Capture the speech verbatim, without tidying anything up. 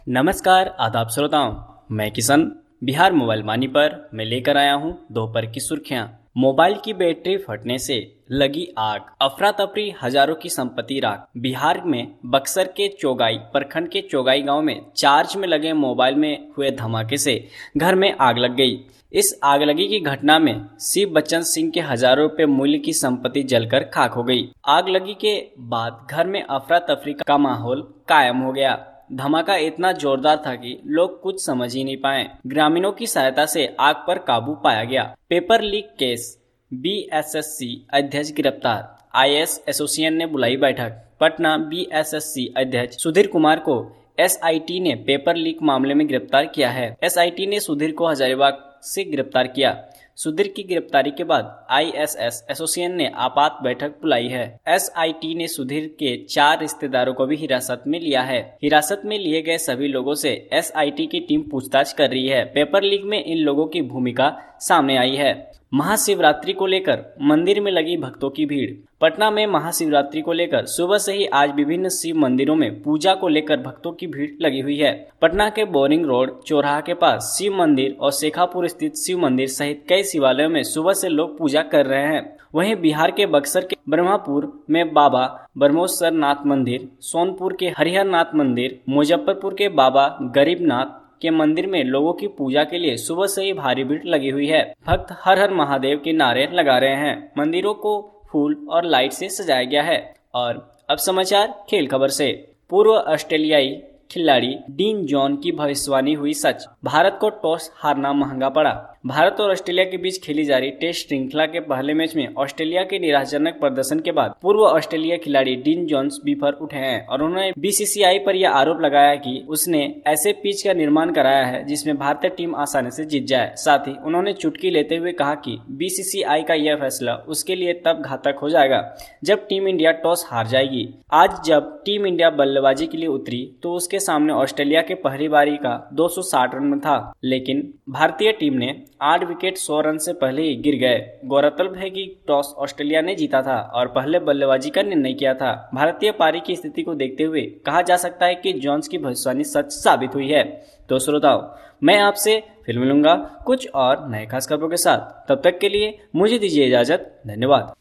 नमस्कार आदाब श्रोताओं, मैं किशन बिहार मोबाइल मानी पर मैं लेकर आया हूं दोपहर की सुर्खियां। मोबाइल की बैटरी फटने से लगी आग, अफरा तफरी, हजारों की संपत्ति राख। बिहार में बक्सर के चौगाई प्रखंड के चौगाई गांव में चार्ज में लगे मोबाइल में हुए धमाके से घर में आग लग गई। इस आगलगी की घटना में शिव बच्चन सिंह के हजारों रुपए मूल्य की संपत्ति जलकर खाक हो गई। आगलगी के बाद घर में अफरा तफरी का माहौल कायम हो गया। धमाका इतना जोरदार था कि लोग कुछ समझ ही नहीं पाए। ग्रामीणों की सहायता से आग पर काबू पाया गया। पेपर लीक केस, बीएसएससी अध्यक्ष गिरफ्तार। आईएएस एसोसिएशन ने बुलाई बैठक। पटना बीएसएससी अध्यक्ष सुधीर कुमार को एसआईटी ने पेपर लीक मामले में गिरफ्तार किया है। एसआईटी ने सुधीर को हजारीबाग से गिरफ्तार किया। सुधीर की गिरफ्तारी के बाद आईएएस एसोसिएशन ने आपात बैठक बुलाई है। एसआईटी ने सुधीर के चार रिश्तेदारों को भी हिरासत में लिया है। हिरासत में लिए गए सभी लोगों से एसआईटी की टीम पूछताछ कर रही है। पेपर लीक में इन लोगों की भूमिका सामने आई है। महाशिवरात्रि को लेकर मंदिर में लगी भक्तों की भीड़। पटना में महाशिवरात्रि को लेकर सुबह से ही आज विभिन्न शिव मंदिरों में पूजा को लेकर भक्तों की भीड़ लगी हुई है। पटना के बोरिंग रोड चौराहा के पास शिव मंदिर और शेखापुर स्थित शिव मंदिर सहित कई शिवालयों में सुबह से लोग पूजा कर रहे हैं। वहीं बिहार के बक्सर के ब्रह्मपुर में बाबा ब्रह्मोत्सर नाथ मंदिर, सोनपुर के हरिहर नाथ मंदिर, मुजफ्फरपुर के बाबा गरीबनाथ के मंदिर में लोगों की पूजा के लिए सुबह से ही भारी भीड़ लगी हुई है। भक्त हर हर महादेव के नारे लगा रहे हैं। मंदिरों को फूल और लाइट से सजाया गया है। और अब समाचार खेल खबर से। पूर्व ऑस्ट्रेलियाई खिलाड़ी डीन जॉन की भविष्यवाणी हुई सच। भारत को टॉस हारना महंगा पड़ा। भारत और ऑस्ट्रेलिया के बीच खेली जा रही टेस्ट श्रृंखला के पहले मैच में ऑस्ट्रेलिया के निराशाजनक प्रदर्शन के बाद पूर्व ऑस्ट्रेलिया खिलाड़ी डीन जॉन्स बिफर उठे हैं और उन्होंने बीसीसीआई पर यह आरोप लगाया कि उसने ऐसे पिच का निर्माण कराया है जिसमें भारतीय टीम आसानी से जीत जाए। साथ ही उन्होंने चुटकी लेते हुए कहा कि बीसीसीआई का यह फैसला उसके लिए तब घातक हो जाएगा जब टीम इंडिया टॉस हार जाएगी। आज जब टीम इंडिया बल्लेबाजी के लिए उतरी तो उसके सामने ऑस्ट्रेलिया के पहली पारी का दो सौ साठ रन था, लेकिन भारतीय टीम ने आठ विकेट सौ रन से पहले ही गिर गए। गौरतलब है कि टॉस ऑस्ट्रेलिया ने जीता था और पहले बल्लेबाजी का निर्णय किया था। भारतीय पारी की स्थिति को देखते हुए कहा जा सकता है कि जॉन्स की भविष्यवाणी सच साबित हुई है। तो श्रोताओं, मैं आपसे फिर मिलूंगा कुछ और नए खास खबरों के साथ। तब तक के लिए मुझे दीजिए इजाजत। धन्यवाद।